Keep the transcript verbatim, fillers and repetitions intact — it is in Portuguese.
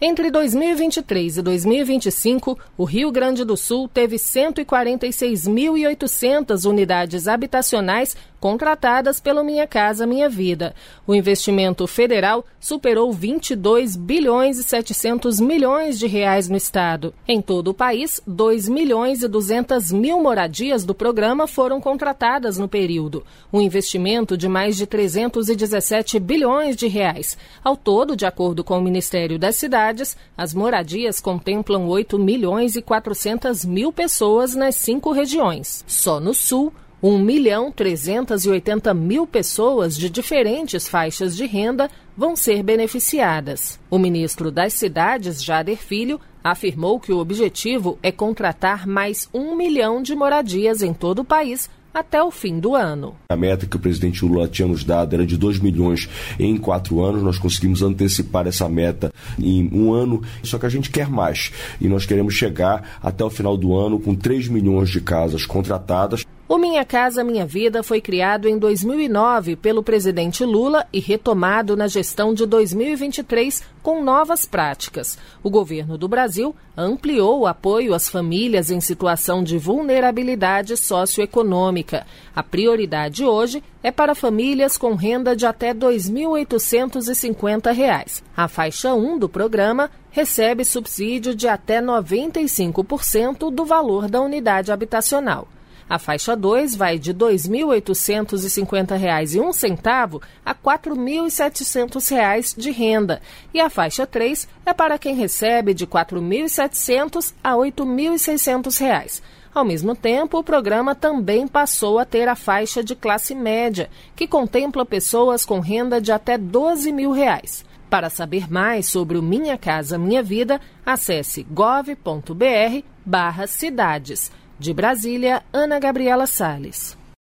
Entre dois mil e vinte e três e dois mil e vinte e cinco, o Rio Grande do Sul teve cento e quarenta e seis mil e oitocentas unidades habitacionais contratadas pelo Minha Casa Minha Vida. O investimento federal superou vinte e dois bilhões e setecentos milhões de reais no estado. Em todo o país, dois milhões e duzentas mil moradias do programa foram contratadas no período. Um investimento de mais de trezentos e dezessete bilhões de reais. Ao todo, de acordo com o Ministério das Cidades, as moradias contemplam oito milhões e quatrocentas mil pessoas nas cinco regiões. Só no Sul, um milhão trezentos e oitenta mil pessoas de diferentes faixas de renda vão ser beneficiadas. O ministro das Cidades, Jader Filho, afirmou que o objetivo é contratar mais um milhão de moradias em todo o país até o fim do ano. A meta que o presidente Lula tinha nos dado era de dois milhões em quatro anos. Nós conseguimos antecipar essa meta em um ano, só que a gente quer mais. E nós queremos chegar até o final do ano com três milhões de casas contratadas. O Minha Casa Minha Vida foi criado em dois mil e nove pelo presidente Lula e retomado na gestão de dois mil e vinte e três com novas práticas. O governo do Brasil ampliou o apoio às famílias em situação de vulnerabilidade socioeconômica. A prioridade hoje é para famílias com renda de até dois mil oitocentos e cinquenta reais. A faixa um do programa recebe subsídio de até noventa e cinco por cento do valor da unidade habitacional. A faixa dois vai de dois mil oitocentos e cinquenta reais e um centavo a quatro mil e setecentos reais de renda. E a faixa três é para quem recebe de quatro mil e setecentos a oito mil e seiscentos reais. Ao mesmo tempo, o programa também passou a ter a faixa de classe média, que contempla pessoas com renda de até doze mil reais. Para saber mais sobre o Minha Casa Minha Vida, acesse gov ponto br barra cidades. De Brasília, Ana Gabriela Salles.